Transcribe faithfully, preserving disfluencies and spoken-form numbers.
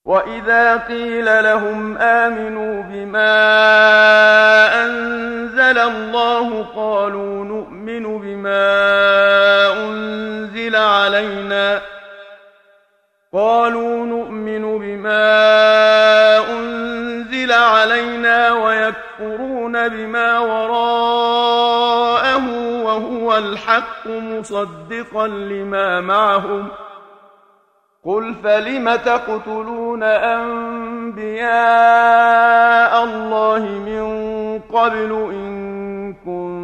وَإِذَا قِيلَ لَهُمْ آمِنُوا بِمَا أَنزَلَ اللَّهُ قَالُوا نُؤْمِنُ بِمَا أُنزِلَ عَلَيْنَا قَالُوا نُؤْمِنُ بِمَا أُنزِلَ عَلَيْنَا وَيَكْفُرُونَ بِمَا وَرَاءَهُ وَهُوَ الْحَقُّ مُصَدِّقًا لِمَا مَعَهُمْ قُلْ فَلِمَ تَقْتُلُونَ أَنبِيَاءَ اللَّهِ مِن قَبْلُ إِن كُنتُم